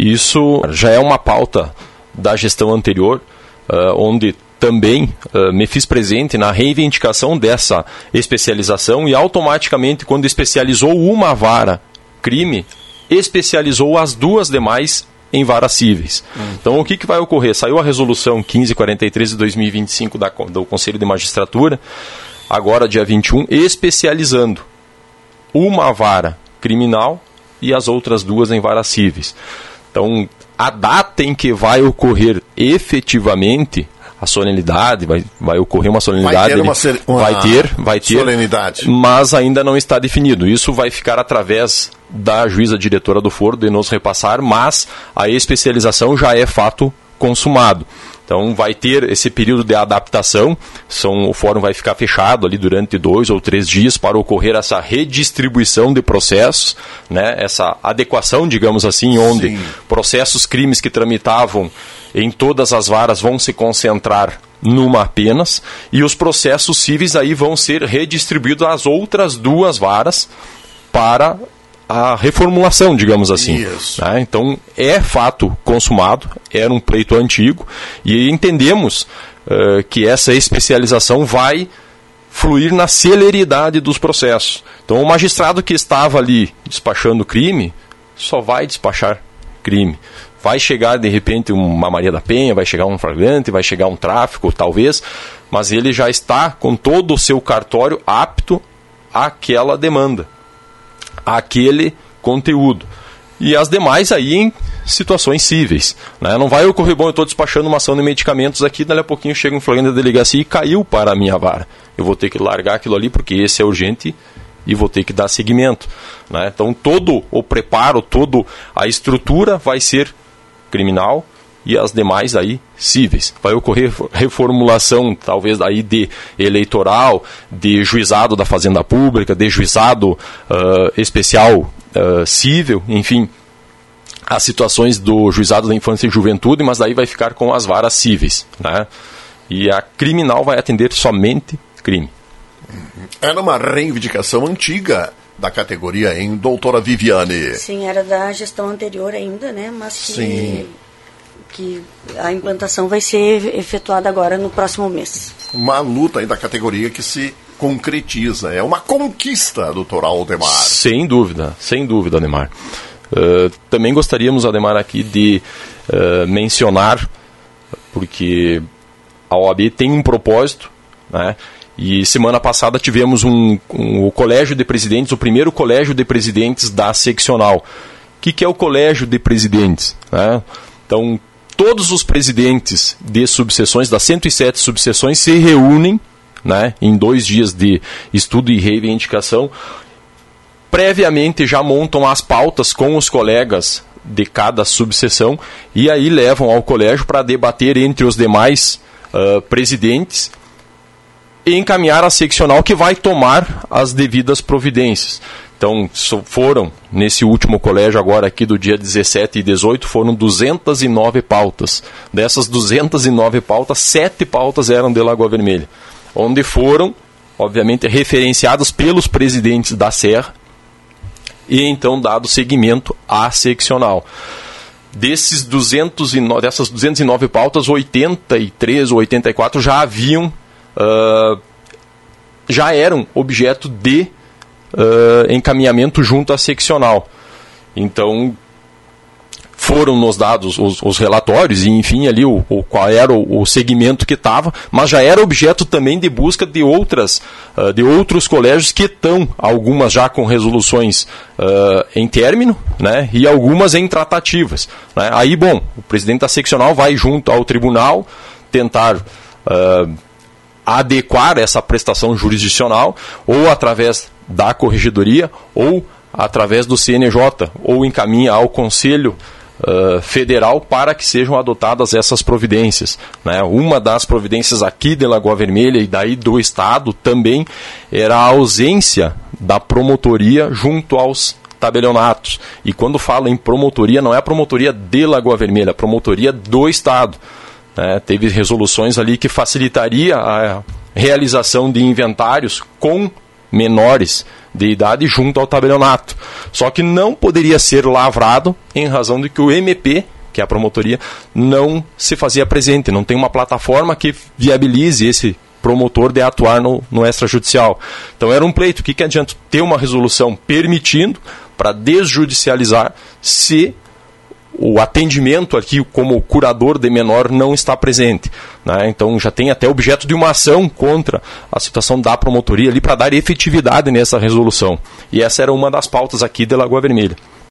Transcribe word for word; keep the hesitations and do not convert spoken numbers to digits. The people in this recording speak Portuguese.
Isso já é uma pauta da gestão anterior, uh, onde também uh, me fiz presente na reivindicação dessa especialização e automaticamente, quando especializou uma vara crime, especializou as duas demais em varas cíveis. Hum. Então, o que, que vai ocorrer? Saiu a resolução quinze quarenta e três de dois mil e vinte e cinco da, do Conselho de Magistratura, agora dia vinte e um, especializando uma vara criminal e as outras duas em varas cíveis. Então, a data em que vai ocorrer efetivamente a solenidade, vai, vai ocorrer uma solenidade, vai ter, uma ser, uma vai ter, vai ter solenidade, mas ainda não está definido. Isso vai ficar através da juíza diretora do foro de nos repassar, mas a especialização já é fato consumado. Então vai ter esse período de adaptação, são, o fórum vai ficar fechado ali durante dois ou três dias para ocorrer essa redistribuição de processos, né, essa adequação, digamos assim, onde Sim. processos, crimes que tramitavam em todas as varas vão se concentrar numa apenas, e os processos cíveis aí vão ser redistribuídos às outras duas varas para a reformulação, digamos assim. Né? Então, é fato consumado, era um pleito antigo, e entendemos uh, que essa especialização vai fluir na celeridade dos processos. Então, o magistrado que estava ali despachando crime, só vai despachar crime. Vai chegar, de repente, uma Maria da Penha, vai chegar um flagrante, vai chegar um tráfico, talvez, mas ele já está com todo o seu cartório apto àquela demanda, àquele conteúdo. E as demais aí em situações cíveis. Né? Não vai ocorrer, bom, eu estou despachando uma ação de medicamentos aqui, dali a pouquinho chega um flagrante da delegacia e caiu para a minha vara. Eu vou ter que largar aquilo ali porque esse é urgente e vou ter que dar seguimento. Né? Então todo o preparo, toda a estrutura vai ser criminal e as demais aí cíveis. Vai ocorrer reformulação, talvez aí de eleitoral, de juizado da Fazenda Pública, de juizado uh, especial uh, cível, enfim, as situações do juizado da infância e juventude, mas daí vai ficar com as varas cíveis. Né? E a criminal vai atender somente crime. Era uma reivindicação antiga da categoria, hein, doutora Viviane? Sim, era da gestão anterior ainda, né? Mas que, Sim. que a implantação vai ser efetuada agora no próximo mês. Uma luta aí da categoria que se concretiza. É uma conquista, doutor Aldemar. Sem dúvida, sem dúvida, Ademar. Uh, também gostaríamos, Ademar, aqui de uh, mencionar, porque a O A B tem um propósito, né? E semana passada tivemos um, um, o Colégio de Presidentes, o primeiro Colégio de Presidentes da seccional. O que, que é o Colégio de Presidentes? Né? Então, todos os presidentes de subseções, das cento e sete subseções, se reúnem, né, em dois dias de estudo e reivindicação. Previamente já montam as pautas com os colegas de cada subseção e aí levam ao colégio para debater entre os demais uh, presidentes e encaminhar a seccional que vai tomar as devidas providências. Então, foram, nesse último colégio agora aqui do dia dezessete e dezoito, foram duzentas e nove pautas. Dessas duzentas e nove pautas, sete pautas eram de Lagoa Vermelha, onde foram, obviamente, referenciadas pelos presidentes da Serra e então dado seguimento à seccional. Desses duzentos e nove, dessas duzentas e nove pautas, oitenta e três ou oitenta e quatro já haviam Uh, já eram objeto de uh, encaminhamento junto à seccional. Então, foram nos dados os, os relatórios e, enfim, ali o, o, qual era o, o segmento que estava, mas já era objeto também de busca de, outras, uh, de outros colégios que estão, algumas já com resoluções uh, em término, né, e algumas em tratativas. Né. Aí, bom, o presidente da seccional vai junto ao tribunal tentar Uh, adequar essa prestação jurisdicional, ou através da corregedoria, ou através do C N J, ou encaminha ao Conselho uh, Federal para que sejam adotadas essas providências. Né? Uma das providências aqui de Lagoa Vermelha e daí do Estado também era a ausência da promotoria junto aos tabelionatos. E quando falo em promotoria, não é a promotoria de Lagoa Vermelha, é a promotoria do Estado. É, teve resoluções ali que facilitaria a realização de inventários com menores de idade junto ao tabelionato. Só que não poderia ser lavrado em razão de que o M P, que é a promotoria, não se fazia presente, não tem uma plataforma que viabilize esse promotor de atuar no, no extrajudicial. Então era um pleito. O que, que adianta ter uma resolução permitindo para desjudicializar se o atendimento aqui como curador de menor não está presente, né? Então já tem até objeto de uma ação contra a situação da promotoria ali para dar efetividade nessa resolução. E essa era uma das pautas aqui de Lagoa Vermelha.